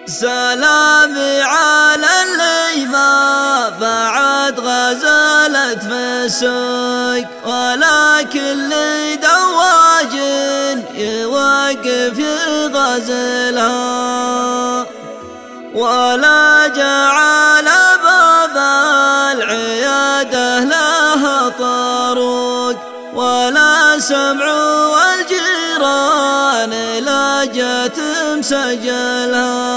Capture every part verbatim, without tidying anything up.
سلامي على اللي ما بعد غزلت في السوق، ولكن اللي دواج يوقف يغزلها، ولا جعل باب العيادة لها طروق، ولا سمعوا الجيران لا جت مسجلها.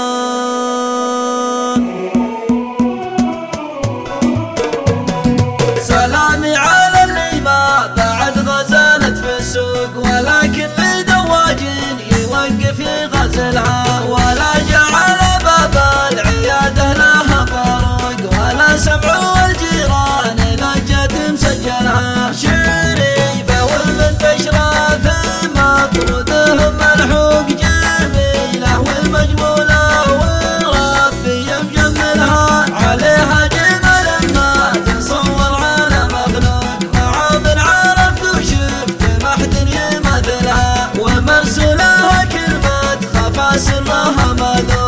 سلامي على اللي ما بعد غزلت في السوق، ولكن لدواج يوقف يغزلها، ولا جعل باب العيادة لها طرق، ولا سمعوا الجيران لا جت مسجلها. شريفة والبنت أشراف مطرودهم ملحوق، جميلة والمجمولة وربي مجملها، عليها جمال ما تصور على مخلوق، معاذ عرفت وشفت ما حد يمثلها، ومرسولها كلمة خفا سرها مذوق.